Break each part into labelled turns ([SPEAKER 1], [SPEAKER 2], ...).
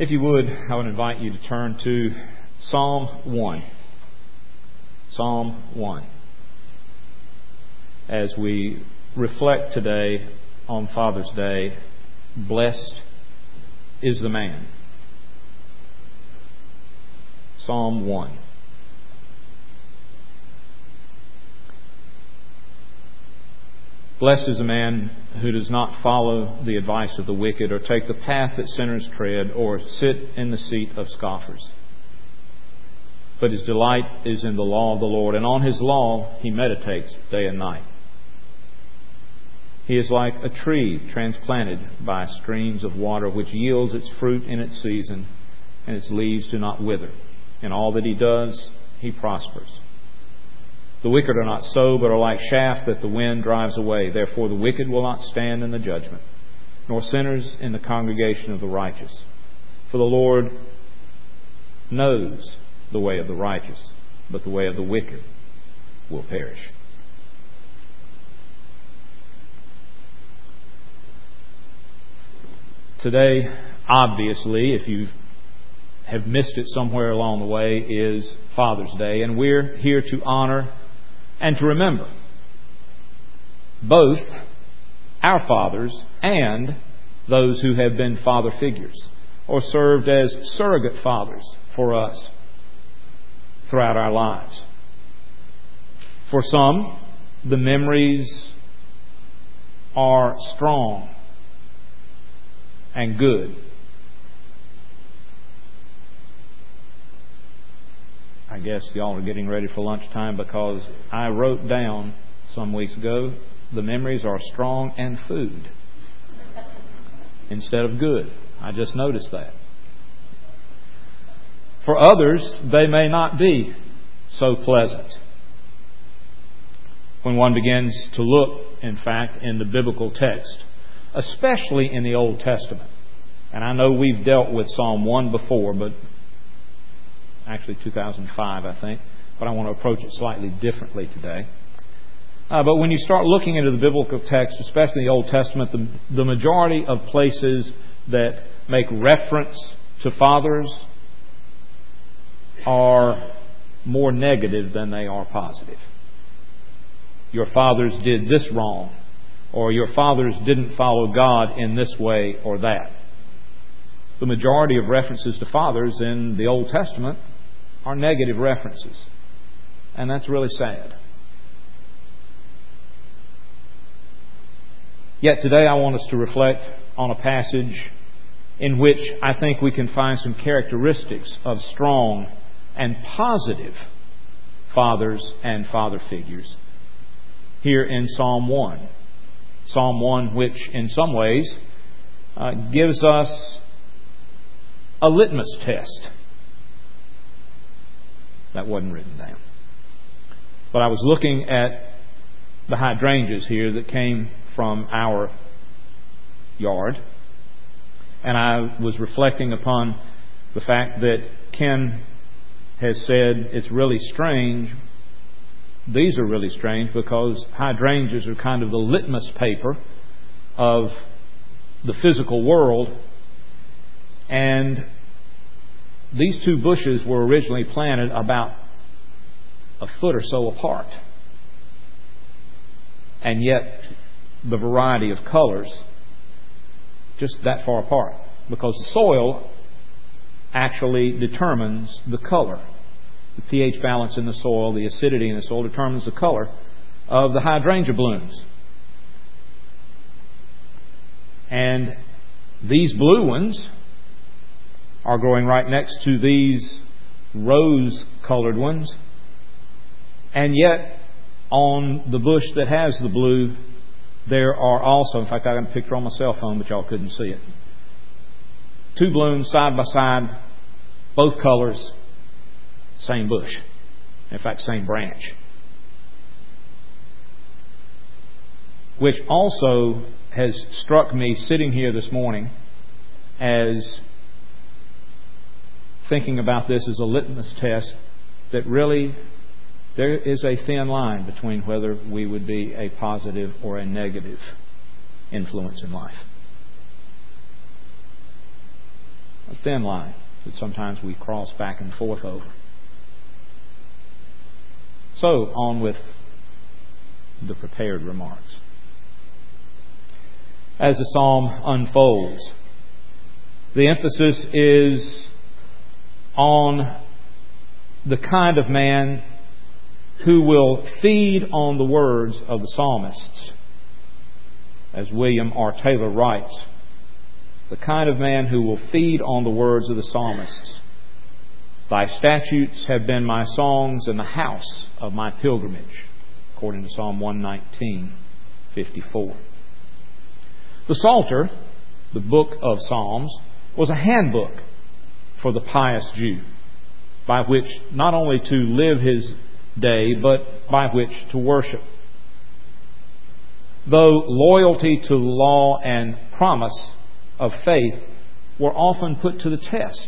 [SPEAKER 1] If you would, I would invite you to turn to Psalm 1. Psalm 1. As we reflect today on Father's Day, blessed is the man. Psalm 1. Blessed is the man who does not follow the advice of the wicked, or take the path that sinners tread, or sit in the seat of scoffers. But his delight is in the law of the Lord, and on his law he meditates day and night. He is like a tree transplanted by streams of water, which yields its fruit in its season, and its leaves do not wither. In all that he does, he prospers. The wicked are not so, but are like chaff that the wind drives away. Therefore the wicked will not stand in the judgment, nor sinners in the congregation of the righteous. For the Lord knows the way of the righteous, but the way of the wicked will perish. Today, obviously, if you have missed it somewhere along the way, is Father's Day, and we're here to honor and to remember both our fathers and those who have been father figures or served as surrogate fathers for us throughout our lives. For some, the memories are strong and good. I guess y'all are getting ready for lunchtime, because I wrote down some weeks ago, the memories are strong and food instead of good. I just noticed that. For others, they may not be so pleasant. When one begins to look, in fact, in the biblical text, especially in the Old Testament. And I know we've dealt with Psalm 1 before, but actually 2005, I think. But I want to approach it slightly differently today. But when you start looking into the biblical text, especially the Old Testament, the majority of places that make reference to fathers are more negative than they are positive. Your fathers did this wrong, or your fathers didn't follow God in this way or that. The majority of references to fathers in the Old Testament are negative references. And that's really sad. Yet today I want us to reflect on a passage in which I think we can find some characteristics of strong and positive fathers and father figures here in Psalm 1. Psalm 1, which in some ways gives us a litmus test. That wasn't written down. But I was looking at the hydrangeas here that came from our yard. And I was reflecting upon the fact that Ken has said it's really strange. These are really strange because hydrangeas are kind of the litmus paper of the physical world. And these two bushes were originally planted about a foot or so apart. And yet the variety of colors just that far apart. Because the soil actually determines the color. The pH balance in the soil, the acidity in the soil determines the color of the hydrangea blooms. And these blue ones are growing right next to these rose-colored ones. And yet, on the bush that has the blue, there are also, in fact, I got a picture on my cell phone, but y'all couldn't see it. Two blooms side by side, both colors, same bush. In fact, same branch. Which also has struck me sitting here this morning as thinking about this as a litmus test, that really there is a thin line between whether we would be a positive or a negative influence in life. thin line that sometimes we cross back and forth over. So, on with the prepared remarks. As the psalm unfolds, the emphasis is on the kind of man who will feed on the words of the psalmists. As William R. Taylor writes, the kind of man who will feed on the words of the psalmists. Thy statutes have been my songs in the house of my pilgrimage, according to Psalm 119:54. The Psalter, the book of Psalms, was a handbook for the pious Jew, by which not only to live his day, but by which to worship. Though loyalty to law and promise of faith were often put to the test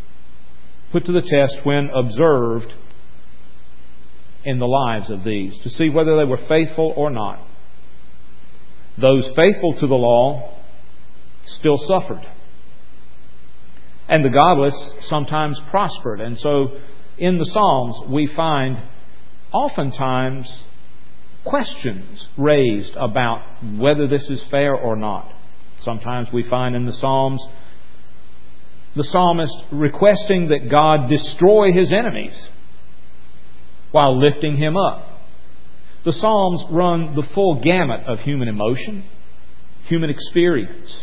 [SPEAKER 1] when observed in the lives of these, to see whether they were faithful or not. Those faithful to the law still suffered. And the godless sometimes prospered. And so in the Psalms we find oftentimes questions raised about whether this is fair or not. Sometimes we find in the Psalms the psalmist requesting that God destroy his enemies while lifting him up. The Psalms run the full gamut of human emotion, human experience.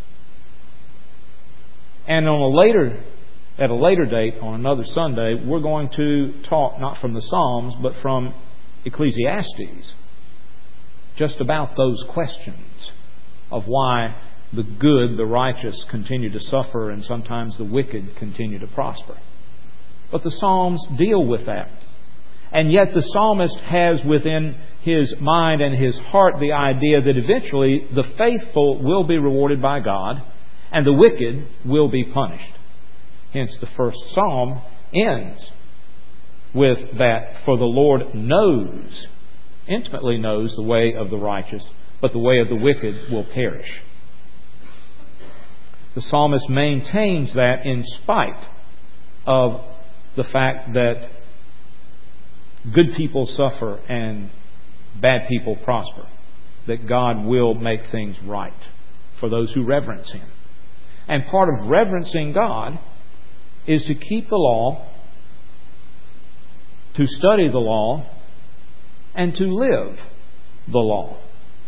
[SPEAKER 1] And at a later date, on another Sunday, we're going to talk not from the Psalms, but from Ecclesiastes, just about those questions of why the good, the righteous, continue to suffer and sometimes the wicked continue to prosper. But the Psalms deal with that. And yet the psalmist has within his mind and his heart the idea that eventually the faithful will be rewarded by God and the wicked will be punished. Hence the first psalm ends with that, for the Lord knows, intimately knows the way of the righteous, but the way of the wicked will perish. The psalmist maintains that in spite of the fact that good people suffer and bad people prosper, that God will make things right for those who reverence Him. And part of reverencing God is to keep the law, to study the law, and to live the law.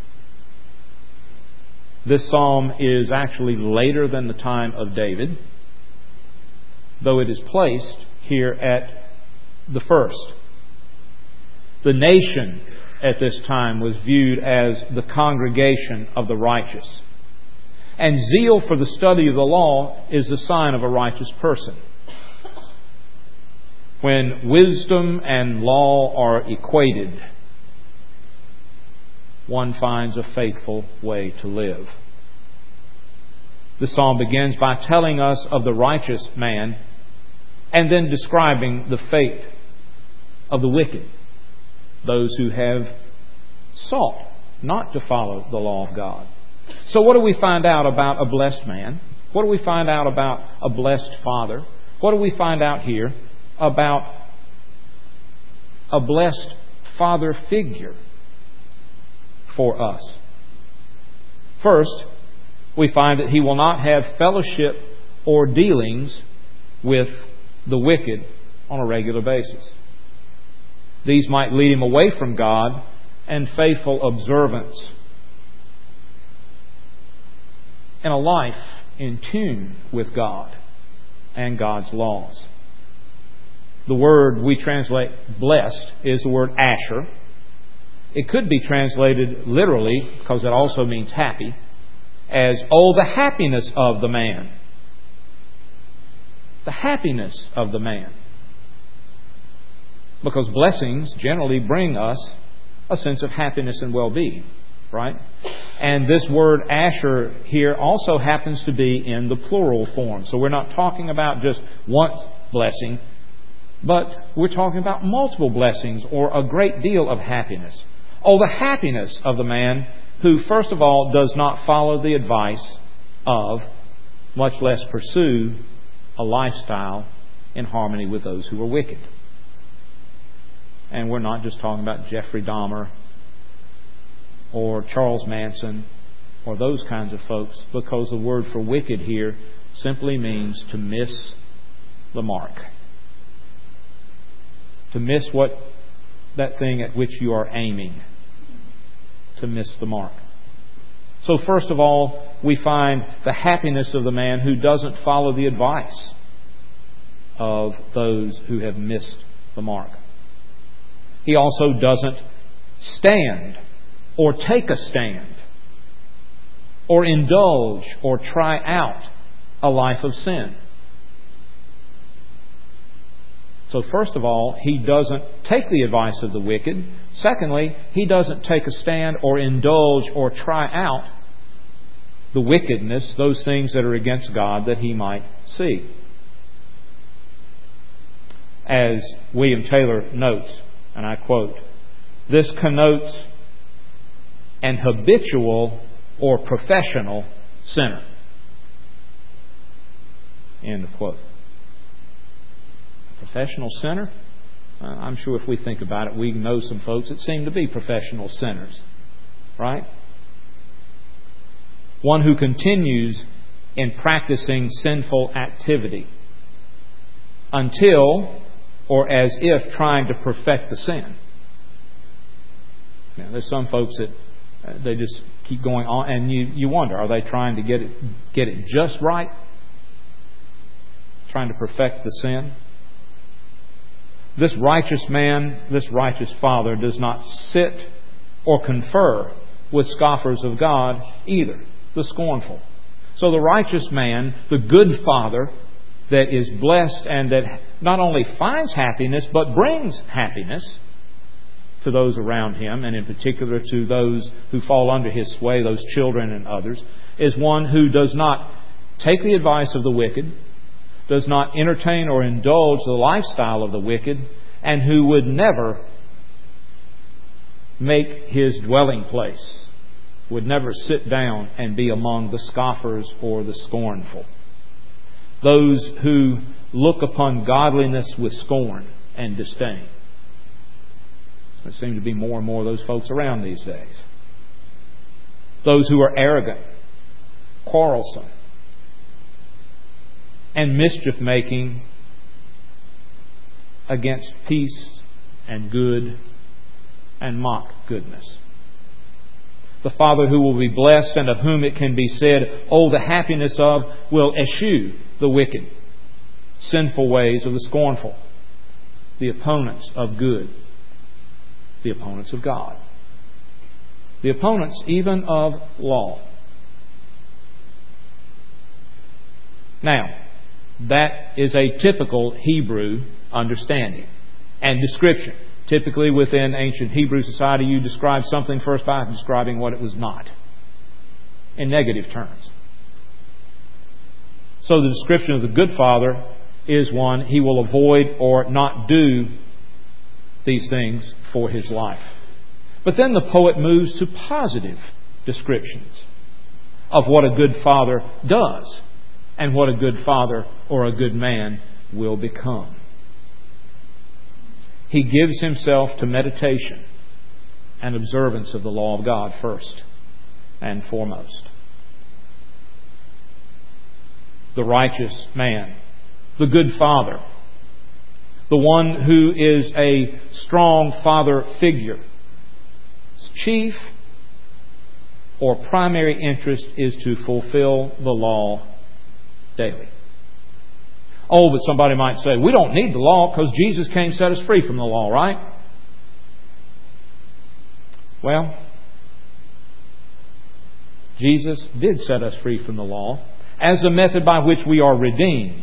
[SPEAKER 1] This psalm is actually later than the time of David, though it is placed here at the first. The nation at this time was viewed as the congregation of the righteous. And zeal for the study of the law is the sign of a righteous person. When wisdom and law are equated, one finds a faithful way to live. The psalm begins by telling us of the righteous man and then describing the fate of the wicked, those who have sought not to follow the law of God. So what do we find out about a blessed man? What do we find out about a blessed father? What do we find out here about a blessed father figure for us? First, we find that he will not have fellowship or dealings with the wicked on a regular basis. These might lead him away from God and faithful observance in a life in tune with God and God's laws. The word we translate blessed is the word asher. It could be translated literally, because it also means happy, as, oh, the happiness of the man. The happiness of the man. Because blessings generally bring us a sense of happiness and well-being, right? And this word asher here also happens to be in the plural form. So we're not talking about just one blessing, but we're talking about multiple blessings or a great deal of happiness. Oh, the happiness of the man who, first of all, does not follow the advice of, much less pursue, a lifestyle in harmony with those who are wicked. And we're not just talking about Jeffrey Dahmer or Charles Manson or those kinds of folks, because the word for wicked here simply means to miss the mark. To miss that thing at which you are aiming. To miss the mark. So first of all, we find the happiness of the man who doesn't follow the advice of those who have missed the mark. He also doesn't stand or take a stand or indulge or try out a life of sin. So first of all, he doesn't take the advice of the wicked. Secondly, he doesn't take a stand or indulge or try out the wickedness, those things that are against God that he might see. As William Taylor notes, and I quote, "This connotes an habitual or professional sinner." End of quote. Professional sinner? I'm sure if we think about it, we know some folks that seem to be professional sinners. Right? One who continues in practicing sinful activity until or as if trying to perfect the sin. Now, there's some folks that they just keep going on, and you wonder, are they trying to get it just right? Trying to perfect the sin? This righteous man, this righteous father, does not sit or confer with scoffers of God either, the scornful. So the righteous man, the good father that is blessed and that not only finds happiness but brings happiness to those around him, and in particular to those who fall under his sway, those children and others, is one who does not take the advice of the wicked, does not entertain or indulge the lifestyle of the wicked, and who would never make his dwelling place, would never sit down and be among the scoffers or the scornful. Those who look upon godliness with scorn and disdain. There seem to be more and more of those folks around these days. Those who are arrogant, quarrelsome, and mischief-making against peace and good and mock goodness. The father who will be blessed and of whom it can be said, "Oh, the happiness of," will eschew the wicked, sinful ways of the scornful, the opponents of good, the opponents of God, the opponents even of law. Now, that is a typical Hebrew understanding and description. Typically within ancient Hebrew society, you describe something first by describing what it was not, in negative terms. So the description of the good father is one, he will avoid or not do these things for his life. But then the poet moves to positive descriptions of what a good father does and what a good father or a good man will become. He gives himself to meditation and observance of the law of God first and foremost. The righteous man, the good father, the one who is a strong father figure, his chief or primary interest is to fulfill the law daily. Oh, but somebody might say, we don't need the law because Jesus came to set us free from the law, right? Well, Jesus did set us free from the law as the method by which we are redeemed.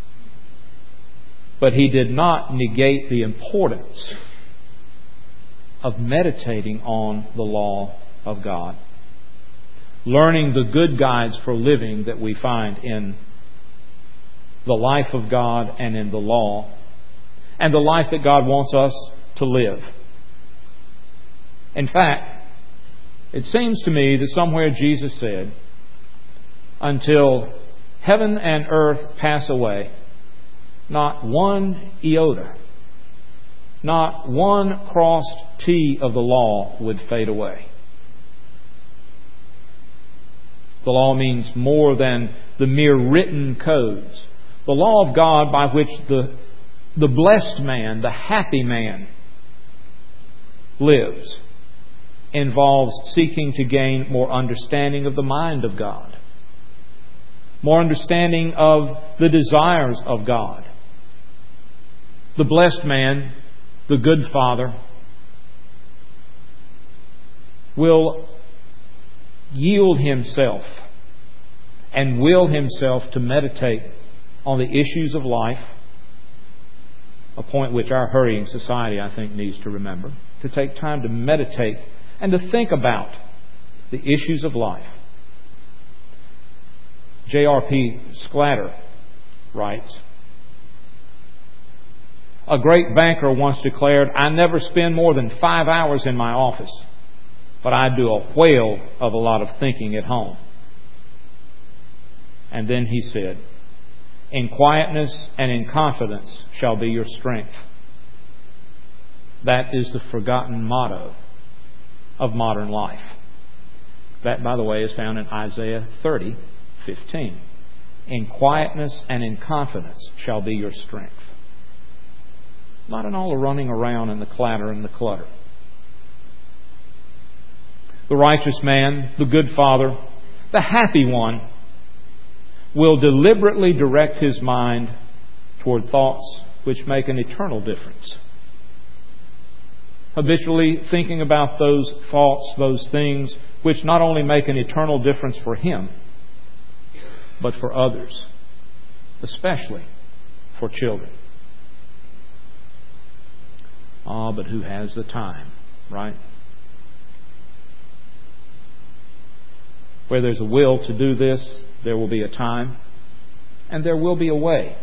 [SPEAKER 1] But He did not negate the importance of meditating on the law of God. Learning the good guides for living that we find in the life of God and in the law, and the life that God wants us to live. In fact, it seems to me that somewhere Jesus said, until heaven and earth pass away, not one iota, not one crossed T of the law would fade away. The law means more than the mere written codes. The law of God by which the blessed man, the happy man, lives involves seeking to gain more understanding of the mind of God, more understanding of the desires of God. The blessed man, the good father, will yield himself and will himself to meditate on the issues of life, a point which our hurrying society, I think, needs to remember, to take time to meditate and to think about the issues of life. J.R.P. Sclatter writes, "A great banker once declared, 'I never spend more than 5 hours in my office, but I do a whale of a lot of thinking at home.' And then he said, 'In quietness and in confidence shall be your strength.' That is the forgotten motto of modern life. That, by the way, is found in Isaiah 30:15. 'In quietness and in confidence shall be your strength.' Not in all the running around and the clatter and the clutter. The righteous man, the good father, the happy one, will deliberately direct his mind toward thoughts which make an eternal difference. Habitually thinking about those thoughts, those things which not only make an eternal difference for him, but for others, especially for children. But who has the time, right? Where there's a will to do this, there will be a time, and there will be a way.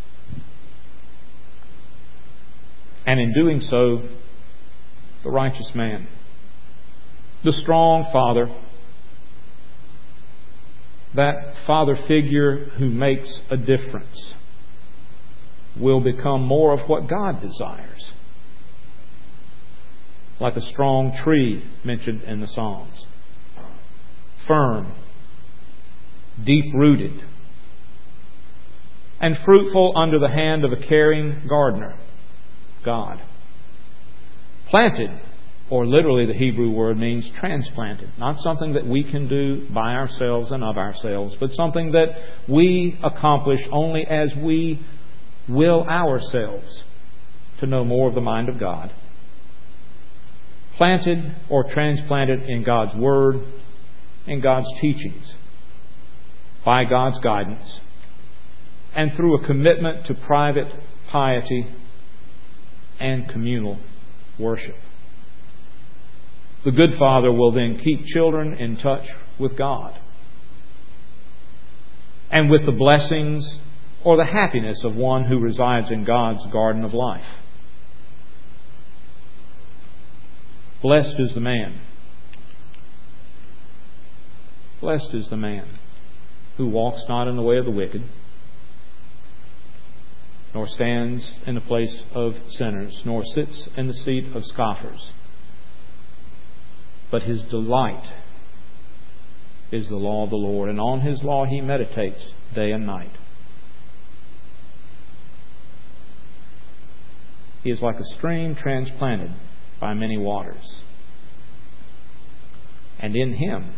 [SPEAKER 1] And in doing so, the righteous man, the strong father, that father figure who makes a difference, will become more of what God desires. Like a strong tree mentioned in the Psalms. Firm, deep-rooted, and fruitful under the hand of a caring gardener, God. Planted, or literally the Hebrew word means transplanted. Not something that we can do by ourselves and of ourselves, but something that we accomplish only as we will ourselves to know more of the mind of God. Planted or transplanted in God's Word, in God's teachings, by God's guidance, and through a commitment to private piety and communal worship. The good father will then keep children in touch with God and with the blessings or the happiness of one who resides in God's garden of life. Blessed is the man. Blessed is the man who walks not in the way of the wicked, nor stands in the place of sinners, nor sits in the seat of scoffers. But his delight is the law of the Lord, and on his law he meditates day and night. He is like a stream transplanted by many waters. And in him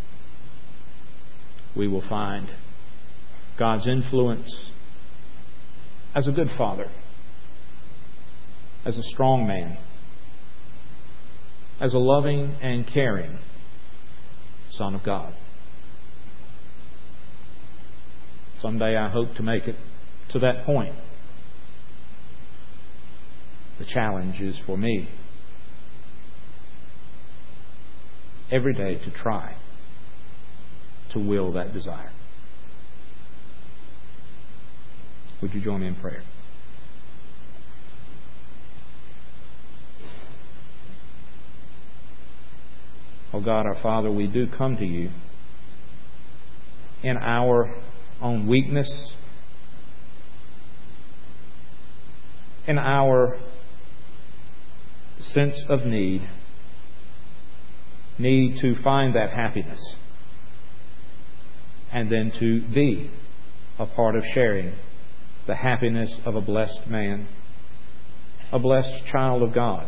[SPEAKER 1] we will find God's influence as a good father, as a strong man, as a loving and caring Son of God. Someday I hope to make it to that point. The challenge is for me every day to try to will that desire. Would you join me in prayer? Oh God, our Father, we do come to you in our own weakness, in our sense of need to find that happiness and then to be a part of sharing the happiness of a blessed man, a blessed child of God.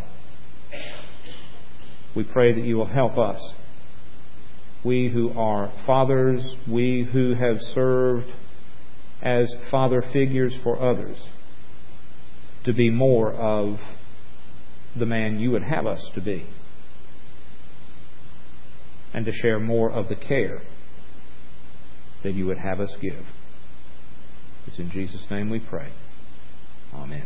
[SPEAKER 1] We pray that you will help us, we who are fathers, we who have served as father figures for others, to be more of the man you would have us to be, and to share more of the care that you would have us give. It's in Jesus' name we pray. Amen.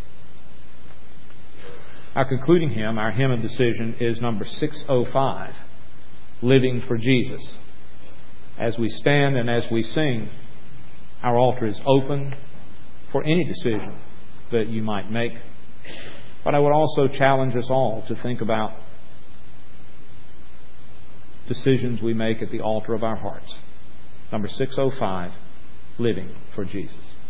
[SPEAKER 1] Our concluding hymn, our hymn of decision, is number 605, Living for Jesus. As we stand and as we sing, our altar is open for any decision that you might make. But I would also challenge us all to think about decisions we make at the altar of our hearts. Number 605, Living for Jesus.